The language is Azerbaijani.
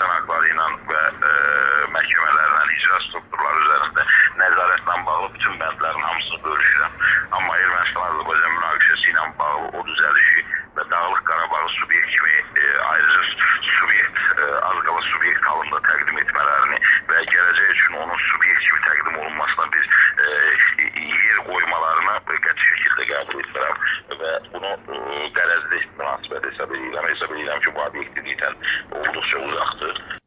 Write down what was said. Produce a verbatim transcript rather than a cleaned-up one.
insan haqları ilə və e, məhkəmələrlə, icra strukturları üzərində nəzarətlə bağlı bütün bəndlərin hamısını bölüşürəm. Amma Ermənistan-Azərbaycan münaqişəsi ilə bağlı o düzəlişi və Dağlıq Qarabağı subyekt kimi e, ayrıca subyekt, e, az qala subyekt halında təqdim etmələrini və gələcək üçün onun subyekt kimi təqdim olunmasına biz e, yer qoymalarını qəti şəkildə qəbul etmirəm və bunu e, qərəzli münasibət hesab edirəm. Hesab edirəm ki, bu obyektivlikdən olduqca uzaqdır.